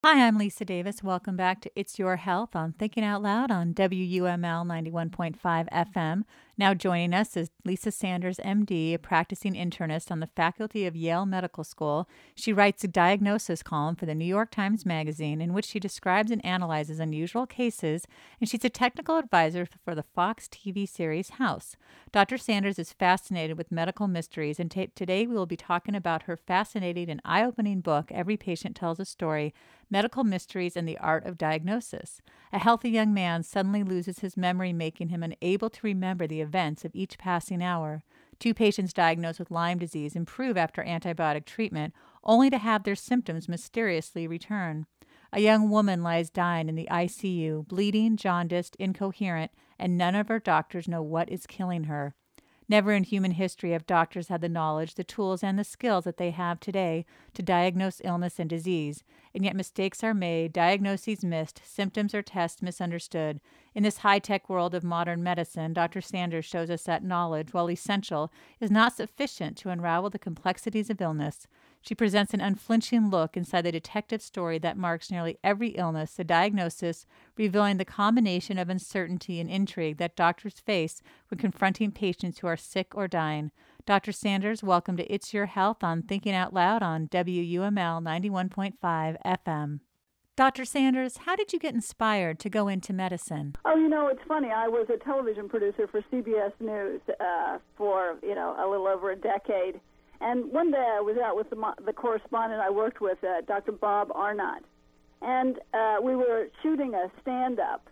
Hi, I'm Lisa Davis. Welcome back to It's Your Health on Thinking Out Loud on WUML 91.5 FM. Now joining us is Lisa Sanders, MD, a practicing internist on the faculty of Yale Medical School. She writes a diagnosis column for the New York Times Magazine in which she describes and analyzes unusual cases, and she's a technical advisor for the Fox TV series House. Dr. Sanders is fascinated with medical mysteries, and today we will be talking about her fascinating and eye-opening book, Every Patient Tells a Story, Medical Mysteries and the Art of Diagnosis. A healthy young man suddenly loses his memory, making him unable to remember the events of each passing hour. Two patients diagnosed with Lyme disease improve after antibiotic treatment, only to have their symptoms mysteriously return. A young woman lies dying in the ICU, bleeding, jaundiced, incoherent, and none of her doctors know what is killing her. Never in human history have doctors had the knowledge, the tools, and the skills that they have today to diagnose illness and disease, and yet mistakes are made, diagnoses missed, symptoms or tests misunderstood. In this high-tech world of modern medicine, Dr. Sanders shows us that knowledge, while essential, is not sufficient to unravel the complexities of illness. She presents an unflinching look inside the detective story that marks nearly every illness, the diagnosis, revealing the combination of uncertainty and intrigue that doctors face when confronting patients who are sick or dying. Dr. Sanders, welcome to It's Your Health on Thinking Out Loud on WUML 91.5 FM. Dr. Sanders, how did you get inspired to go into medicine? Oh, it's funny. I was a television producer for CBS News for, a little over a decade. And one day I was out with the correspondent I worked with, Dr. Bob Arnott. And we were shooting a stand-up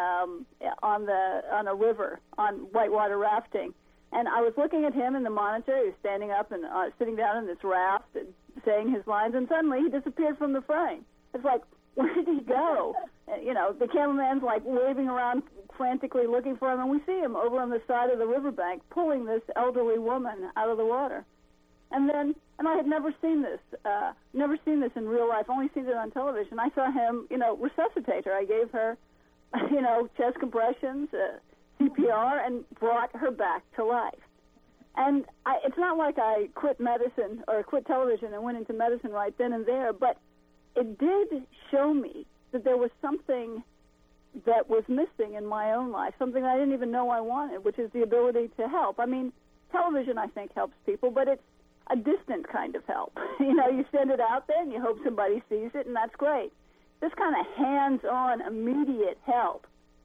on a river, on whitewater rafting. And I was looking at him in the monitor. He was standing up and sitting down in this raft and saying his lines. And suddenly he disappeared from the frame. It's like, where did he go? The cameraman's like waving around frantically looking for him. And we see him over on the side of the riverbank pulling this elderly woman out of the water. And I had never seen this in real life, only seen it on television. I saw him, resuscitate her. I gave her, chest compressions, CPR, and brought her back to life. And it's not like I quit medicine or quit television and went into medicine right then and there, but it did show me that there was something that was missing in my own life, something I didn't even know I wanted, which is the ability to help. I mean, television, I think, helps people, but it's a distant kind of help. You send it out there and you hope somebody sees it, and that's great. This kind of hands-on, immediate help,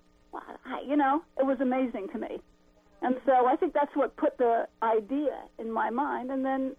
it was amazing to me. And so I think that's what put the idea in my mind, and then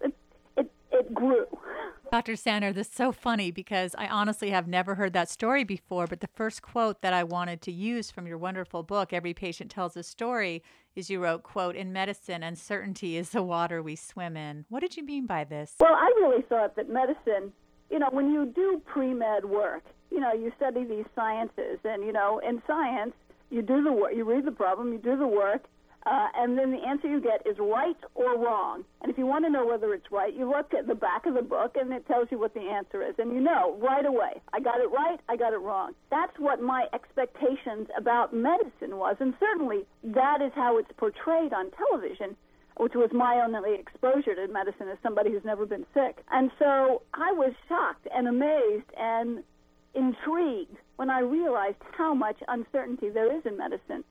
it grew. Dr. Sanders, this is so funny because I honestly have never heard that story before, but the first quote that I wanted to use from your wonderful book, Every Patient Tells a Story, is you wrote, quote, "In medicine, uncertainty is the water we swim in." What did you mean by this? Well, I really thought that medicine, when you do pre-med work, you study these sciences, and, in science, you do the work, you read the problem, you do the work, and then the answer you get is right or wrong. And if you want to know whether it's right, you look at the back of the book, and it tells you what the answer is. And you know right away, I got it right, I got it wrong. That's what my expectations about medicine was, and certainly that is how it's portrayed on television, which was my only exposure to medicine as somebody who's never been sick. And so I was shocked and amazed and intrigued when I realized how much uncertainty there is in medicine.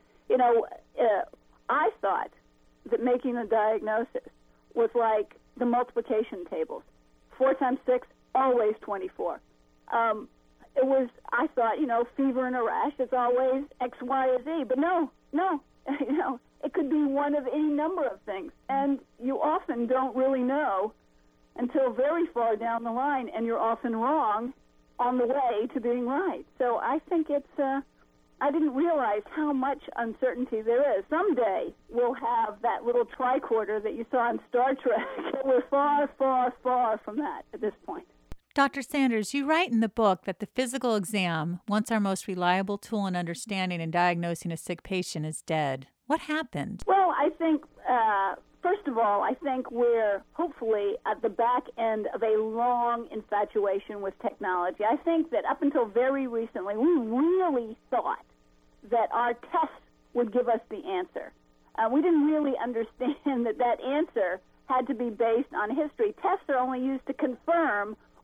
I thought that making a diagnosis was like the multiplication tables. 4 times 6, always 24. I thought, fever and a rash, it's always X, Y, or Z. But no, it could be one of any number of things. And you often don't really know until very far down the line, and you're often wrong on the way to being right. So I think I didn't realize how much uncertainty there is. Someday we'll have that little tricorder that you saw in Star Trek. We're far, far, far from that at this point. Dr. Sanders, you write in the book that the physical exam, once our most reliable tool in understanding and diagnosing a sick patient, is dead. What happened? Well, I think, first of all, I think we're hopefully at the back end of a long infatuation with technology. I think that up until very recently, we really thought that our tests would give us the answer. We didn't really understand that answer had to be based on history. Tests are only used to confirm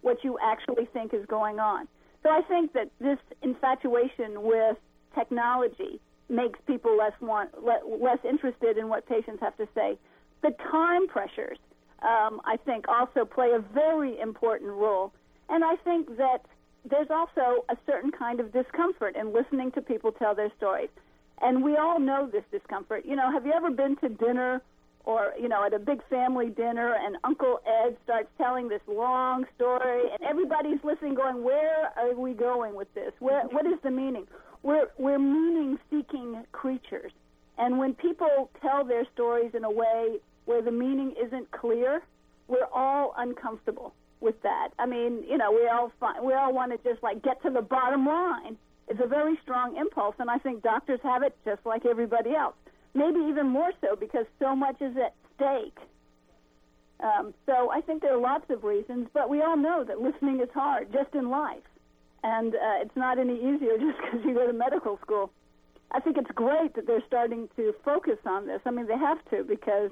what you actually think is going on. So I think that this infatuation with technology makes people less interested in what patients have to say. The time pressures, I think, also play a very important role. And I think that there's also a certain kind of discomfort in listening to people tell their stories. And we all know this discomfort. You know, have you ever been to dinner or, you know, at a big family dinner and Uncle Ed starts telling this long story and everybody's listening going, where are we going with this? What is the meaning? We're meaning-seeking creatures. And when people tell their stories in a way where the meaning isn't clear, we're all uncomfortable with that. I mean, you know, we all want to just, like, get to the bottom line. It's a very strong impulse, and I think doctors have it just like everybody else. Maybe even more so because so much is at stake. So I think there are lots of reasons, but we all know that listening is hard just in life. And it's not any easier just because you go to medical school. I think it's great that they're starting to focus on this. I mean, they have to because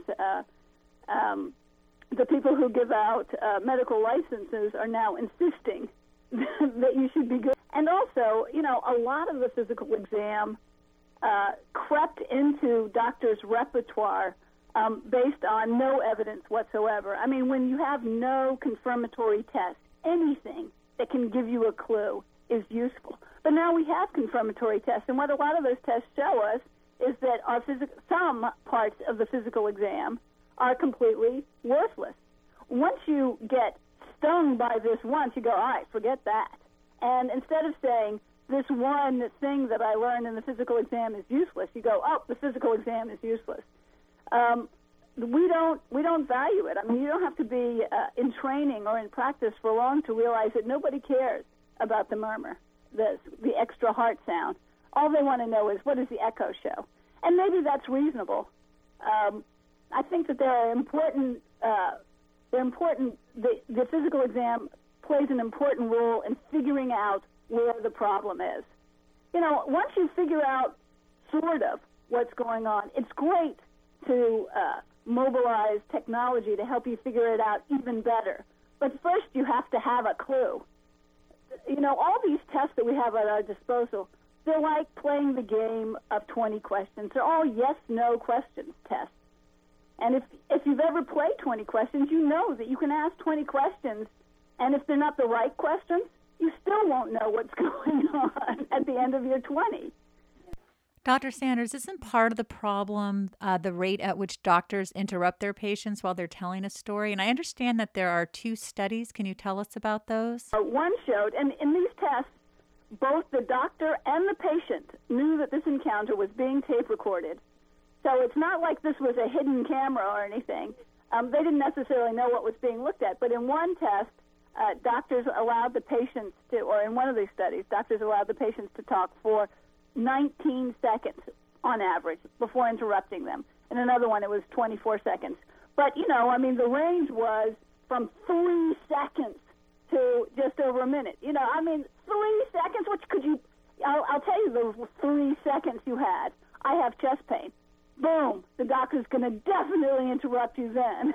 the people who give out medical licenses are now insisting that you should be good. And also, you know, a lot of the physical exam crept into doctors' repertoire based on no evidence whatsoever. I mean, when you have no confirmatory test, anything that can give you a clue is useful. But now we have confirmatory tests, and what a lot of those tests show us is that some parts of the physical exam are completely worthless. Once you get stung by this once, you go, all right, forget that. And instead of saying, this one thing that I learned in the physical exam is useless, you go, oh, the physical exam is useless. We don't value it. I mean, you don't have to be in training or in practice for long to realize that nobody cares about the murmur, the extra heart sound. All they want to know is, what does the echo show? And maybe that's reasonable. I think that there are important. The physical exam plays an important role in figuring out where the problem is. You know, once you figure out sort of what's going on, it's great to mobilize technology to help you figure it out even better. But first you have to have a clue. You know, all these tests that we have at our disposal, they're like playing the game of 20 questions. They're all yes-no questions tests. And if you've ever played 20 questions, you know that you can ask 20 questions, and if they're not the right questions, you still won't know what's going on at the end of your 20. Dr. Sanders, isn't part of the problem the rate at which doctors interrupt their patients while they're telling a story? And I understand that there are 2 studies. Can you tell us about those? One showed, and in these tests, both the doctor and the patient knew that this encounter was being tape recorded. So it's not like this was a hidden camera or anything. They didn't necessarily know what was being looked at. But in one test, doctors allowed the patients to, or in one of these studies, doctors allowed the patients to talk for 19 seconds on average before interrupting them. In another one, it was 24 seconds. But, you know, I mean, the range was from 3 seconds to just over a minute. You know, I mean, 3 seconds, which could you, I'll tell you the 3 seconds you had. I have chest pain. Boom, the doctor's going to definitely interrupt you then.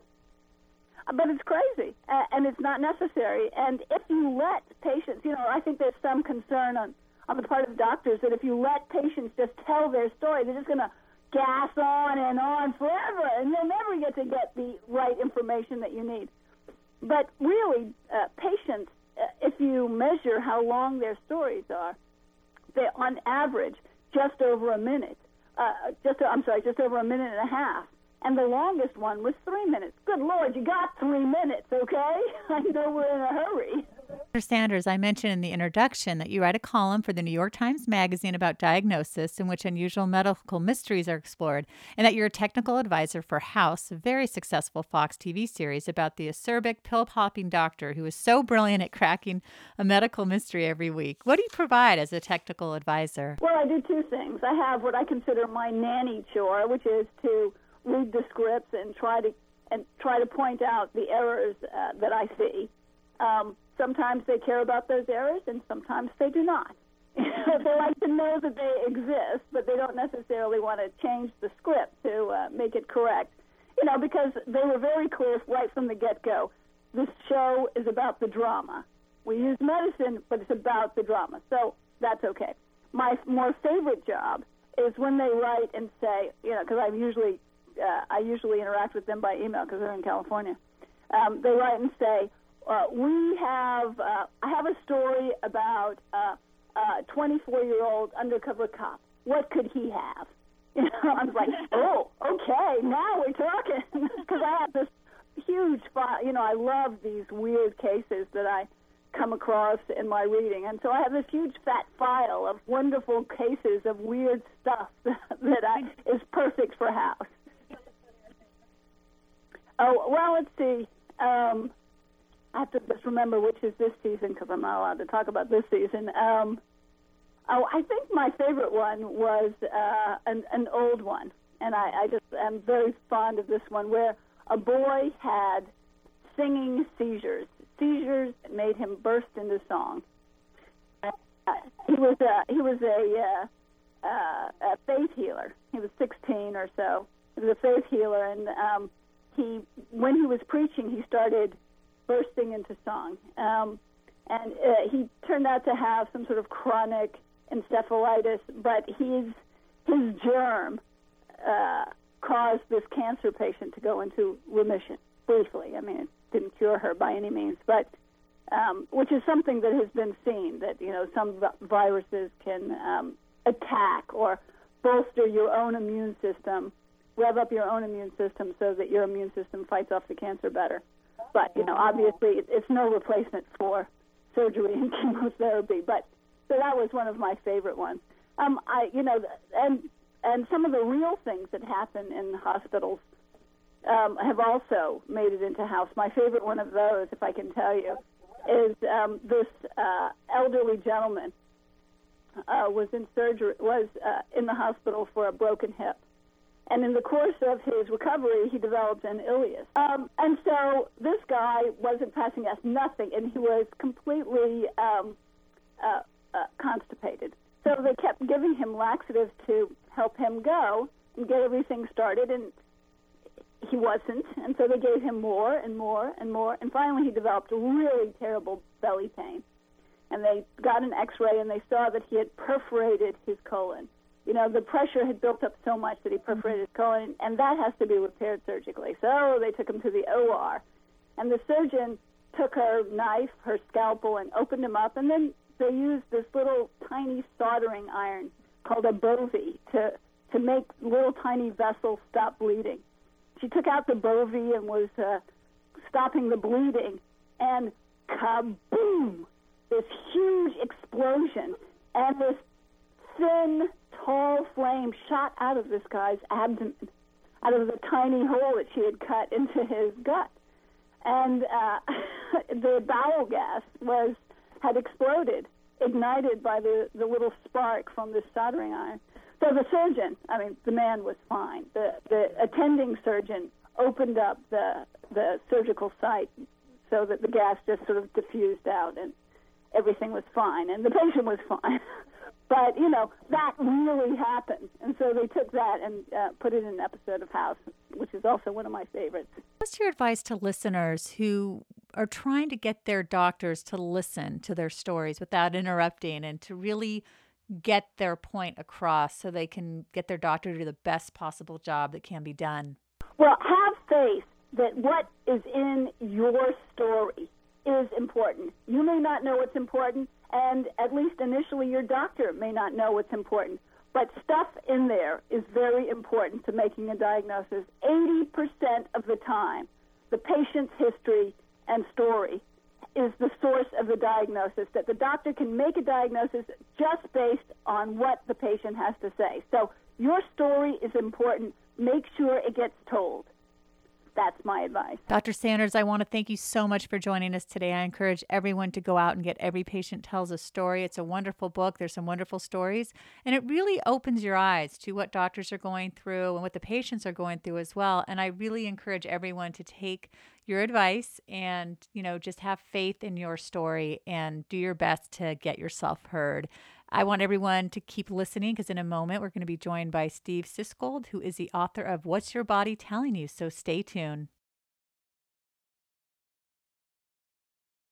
But it's crazy, and it's not necessary. And if you let patients, you know, I think there's some concern on the part of doctors that if you let patients just tell their story, they're just going to gas on and on forever, and you'll never get to get the right information that you need. But really, patients, if you measure how long their stories are, they on average just over a minute. Just over a minute and a half. And the longest one was 3 minutes. Good Lord, you got 3 minutes, okay? I know we're in a hurry. Dr. Sanders, I mentioned in the introduction that you write a column for the New York Times Magazine about diagnosis in which unusual medical mysteries are explored, and that you're a technical advisor for House, a very successful Fox TV series about the acerbic, pill-popping doctor who is so brilliant at cracking a medical mystery every week. What do you provide as a technical advisor? Well, I do 2 things. I have what I consider my nanny chore, which is to read the scripts and try to point out the errors that I see. Sometimes they care about those errors, and sometimes they do not. They like to know that they exist, but they don't necessarily want to change the script to make it correct. You know, because they were very clear right from the get-go. this show is about the drama. We use medicine, but it's about the drama. So that's okay. My more favorite job is when they write and say, because I usually interact with them by email because they're in California. They write and say, I have a story about a 24-year-old undercover cop. What could he have? I was like, oh, okay, now we're talking. Because I have this huge file. I love these weird cases that I come across in my reading. And so I have this huge fat file of wonderful cases of weird stuff that is perfect for House. Oh, well, let's see. I have to just remember which is this season because I'm not allowed to talk about this season. I think my favorite one was an old one, and I just am very fond of this one, where a boy had singing seizures that made him burst into song. He was a faith healer. He was 16 or so. He was a faith healer, and when he was preaching, he started bursting into song. And he turned out to have some sort of chronic encephalitis, but his germ caused this cancer patient to go into remission briefly. I mean, it didn't cure her by any means, but which is something that has been seen, that some viruses can attack or bolster your own immune system, rev up your own immune system so that your immune system fights off the cancer better. But obviously, it's no replacement for surgery and chemotherapy. But so that was one of my favorite ones. And some of the real things that happen in hospitals have also made it into House. My favorite one of those, if I can tell you, is this elderly gentleman was in the hospital for a broken hip. And in the course of his recovery, he developed an ileus. And so this guy wasn't passing gas, nothing, and he was completely constipated. So they kept giving him laxatives to help him go and get everything started, and he wasn't. And so they gave him more and more and more, and finally he developed really terrible belly pain. And they got an X-ray, and they saw that he had perforated his colon. The pressure had built up so much that he perforated his colon, and that has to be repaired surgically. So they took him to the OR, and the surgeon took her knife, her scalpel, and opened him up, and then they used this little tiny soldering iron called a bovie to make little tiny vessels stop bleeding. She took out the bovie and was stopping the bleeding, and kaboom! This huge explosion, and this thin, tall flame shot out of this guy's abdomen, out of the tiny hole that she had cut into his gut. And the bowel gas had exploded, ignited by the little spark from this soldering iron. So the surgeon, the man was fine. The attending surgeon opened up the surgical site so that the gas just sort of diffused out, and everything was fine, and the patient was fine. But, that really happened. And so they took that and put it in an episode of House, which is also one of my favorites. What's your advice to listeners who are trying to get their doctors to listen to their stories without interrupting and to really get their point across so they can get their doctor to do the best possible job that can be done? Well, have faith that what is in your story is important. You may not know what's important, and at least initially your doctor may not know what's important. But stuff in there is very important to making a diagnosis. 80% of the time, the patient's history and story is the source of the diagnosis, that the doctor can make a diagnosis just based on what the patient has to say. So your story is important. Make sure it gets told. That's my advice. Dr. Sanders, I want to thank you so much for joining us today. I encourage everyone to go out and get Every Patient Tells a Story. It's a wonderful book. There's some wonderful stories, and it really opens your eyes to what doctors are going through and what the patients are going through as well. And I really encourage everyone to take your advice and, just have faith in your story and do your best to get yourself heard. I want everyone to keep listening because in a moment we're going to be joined by Steve Sisgold, who is the author of What's Your Body Telling You? So stay tuned.